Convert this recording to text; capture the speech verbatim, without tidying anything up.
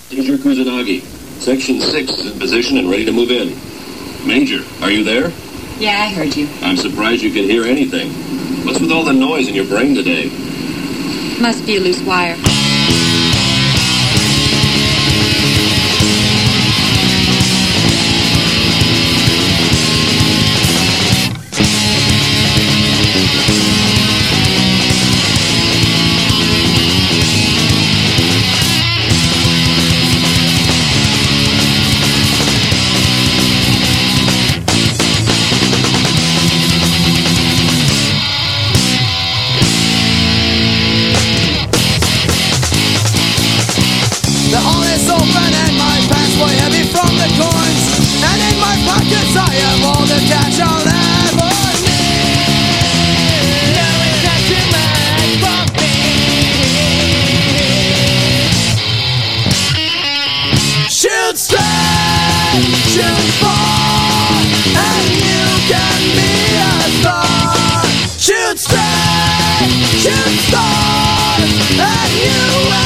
Major Kusanagi. Section six is in position and ready to move in. Major, are you there? Yeah, I heard you. I'm surprised you can hear anything. What's with all the noise in your brain today? Must be a loose wire. Shoot stars, and you